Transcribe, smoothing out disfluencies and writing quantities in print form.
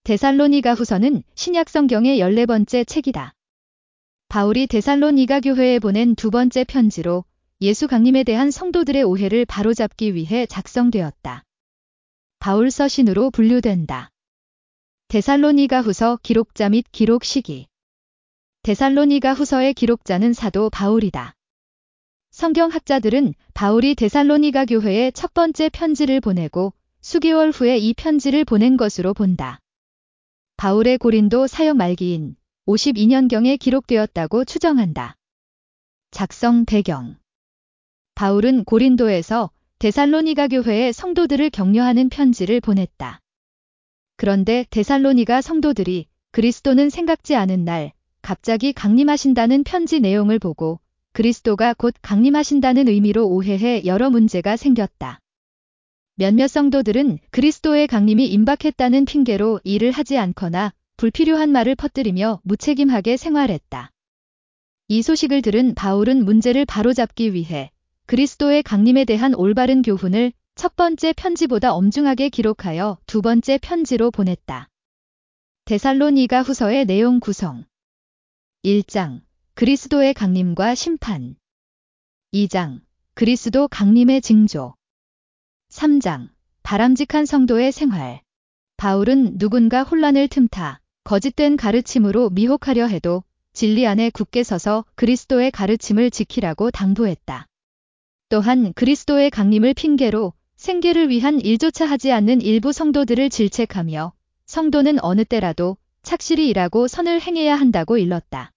데살로니가 후서는 신약 성경의 14번째 책이다. 바울이 데살로니가 교회에 보낸 두 번째 편지로 예수 강림에 대한 성도들의 오해를 바로잡기 위해 작성되었다. 바울 서신으로 분류된다. 데살로니가 후서 기록자 및 기록 시기. 데살로니가 후서의 기록자는 사도 바울이다. 성경학자들은 바울이 데살로니가 교회에 첫 번째 편지를 보내고 수개월 후에 이 편지를 보낸 것으로 본다. 바울의 고린도 사역 말기인 52년경에 기록되었다고 추정한다. 작성 배경. 바울은 고린도에서 데살로니가 교회의 성도들을 격려하는 편지를 보냈다. 그런데 데살로니가 성도들이 그리스도는 생각지 않은 날 갑자기 강림하신다는 편지 내용을 보고 그리스도가 곧 강림하신다는 의미로 오해해 여러 문제가 생겼다. 몇몇 성도들은 그리스도의 강림이 임박했다는 핑계로 일을 하지 않거나 불필요한 말을 퍼뜨리며 무책임하게 생활했다. 이 소식을 들은 바울은 문제를 바로잡기 위해 그리스도의 강림에 대한 올바른 교훈을 첫 번째 편지보다 엄중하게 기록하여 두 번째 편지로 보냈다. 데살로니가 후서의 내용 구성. 1장. 그리스도의 강림과 심판. 2장. 그리스도 강림의 징조. 3장. 바람직한 성도의 생활. 바울은 누군가 혼란을 틈타 거짓된 가르침으로 미혹하려 해도 진리 안에 굳게 서서 그리스도의 가르침을 지키라고 당부했다. 또한 그리스도의 강림을 핑계로 생계를 위한 일조차 하지 않는 일부 성도들을 질책하며 성도는 어느 때라도 착실히 일하고 선을 행해야 한다고 일렀다.